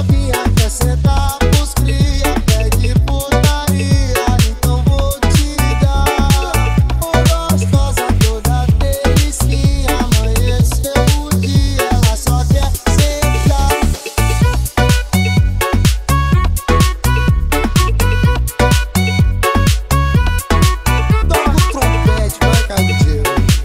novinha quer sentar pros cria, pede putaria, então vou te dar. Ô gostosa toda delicinha, amanheceu o dia, ela só quer sentar. Toca o trompete, vai cadeiro.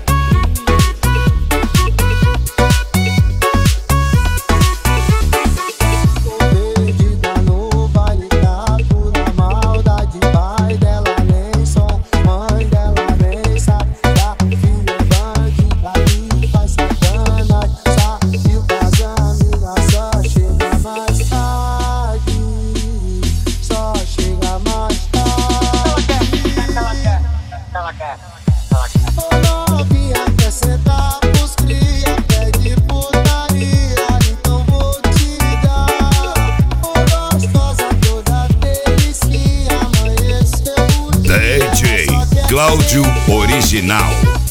Ô novinha quer sentar pros cria, pede putaria, então vou te dar. Ô gostosa toda delicinha, amanheceu o dia, DJ Cláudio Original.